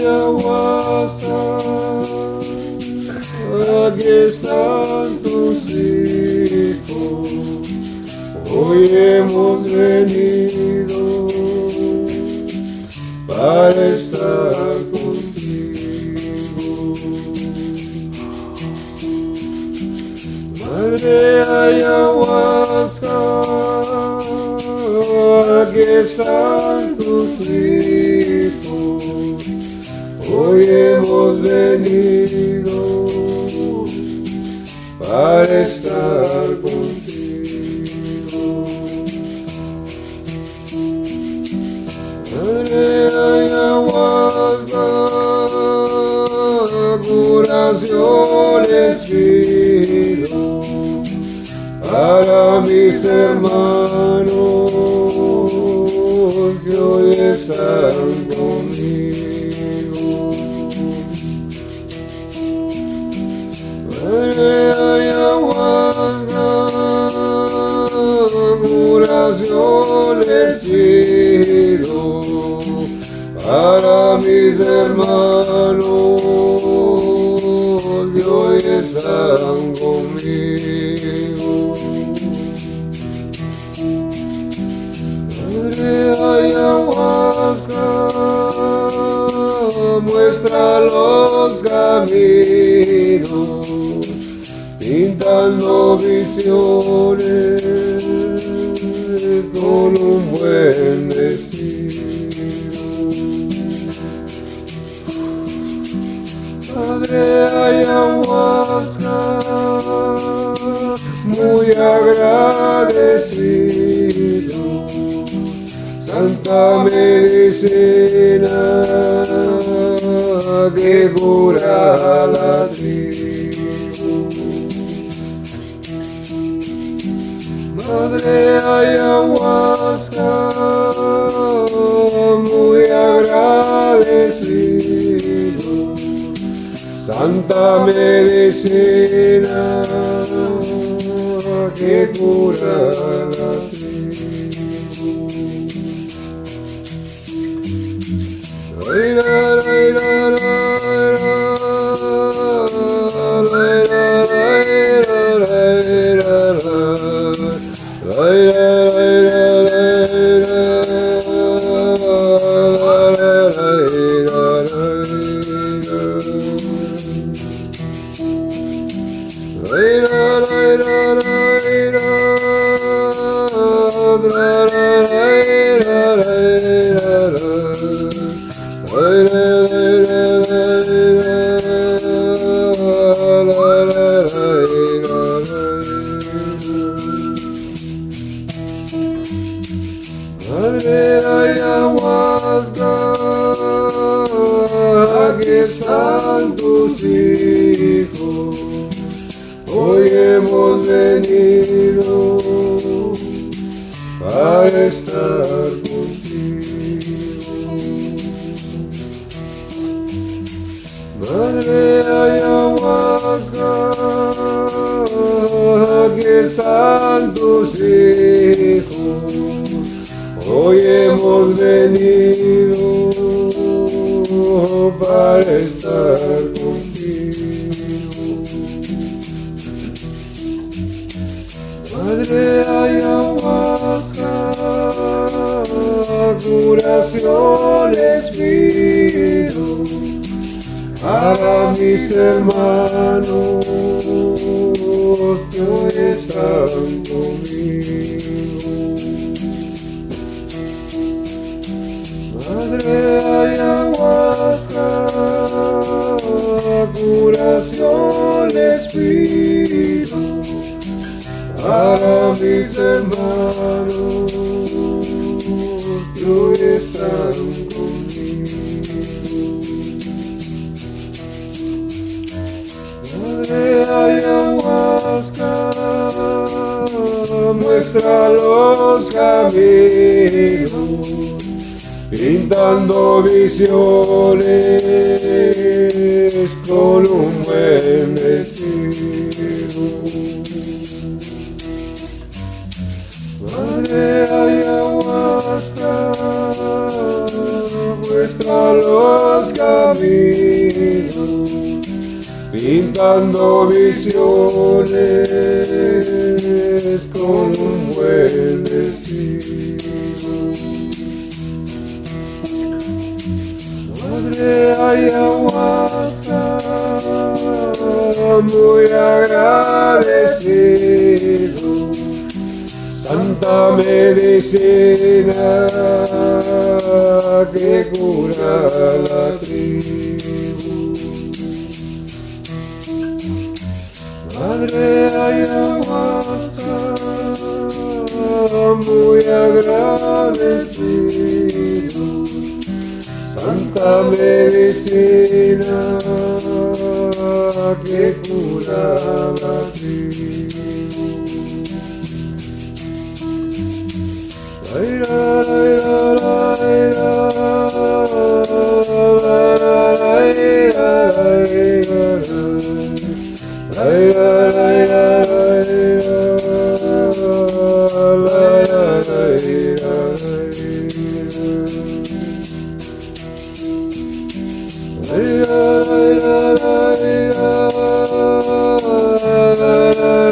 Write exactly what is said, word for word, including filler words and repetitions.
ayahuasca, aquí están tus hijos, hoy hemos venido para estar contigo. Madre ayahuasca, aquí están tus hijos, hoy hemos venido para estar contigo. Madre ayahuasca, curación les pido para mis hermanos que hoy están conmigo. Madre ayahuasca, curación les pido para mis hermanos que hoy están conmigo. Madre ayahuasca, muestra los caminos, pintando visiones con un buen destino. Madre ayahuasca, muy agradecido, santa medicina que cura la tribu. Madre ayahuasca, muy agradecido, santa medicina que cura la tribu. Ay, la, la, la, la, Madre ayahuasca, aquí están tus hijos, hoy hemos venido para estar contigo. Madre ayahuasca, aquí están tus hijos, hoy hemos venido para estar contigo. Madre ayahuasca, curación les pido para mis hermanos que hoy están conmigo. Madre ayahuasca, curación les pido para mis hermanos que hoy están conmigo. Madre ayahuasca, muestra los caminos, pintando visiones con un buen destino. Madre ayahuasca, muestra los caminos, pintando visiones con un buen vestido. Madre ayahuasca, muy agradecido, santa medicina que cura la tribu. Madre ayahuasca, muy agradecido, santa medicina que cura la tribu. Ay, ay, ay, ay, ay, ay,